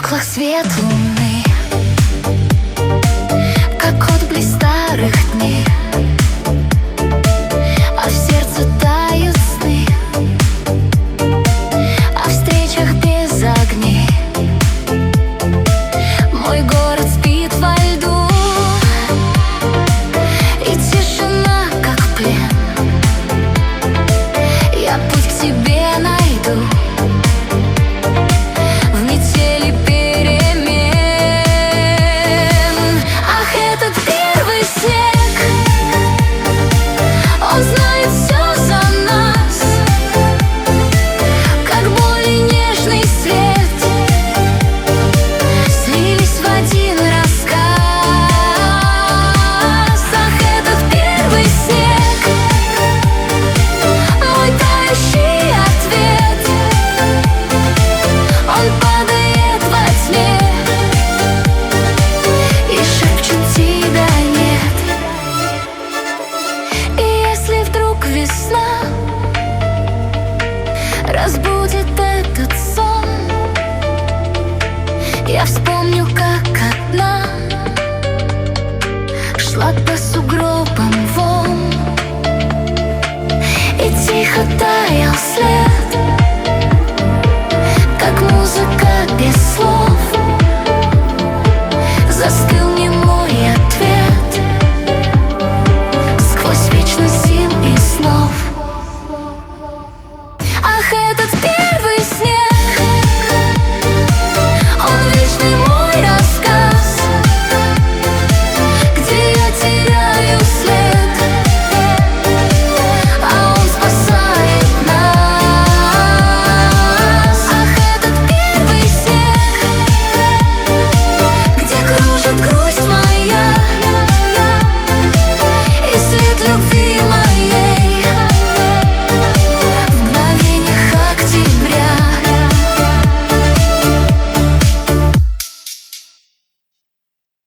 стеклах свет луны, как отблеск старых дней, а в сердце тают сны о встречах без огней. Мой город спит во льду, и тишина, как плен. Я путь к тебе найду в метели перемен. Ах, этот первый снег, он знает все за нас, как боль и нежный свет слились в один рассказ. Ах, этот первый снег, мой тающий ответ, он падает во тьме и шепчет тебя нет. И если вдруг весна разбудит этот сон, я вспомню, как одна шла по сугробам волн, и тихо таял след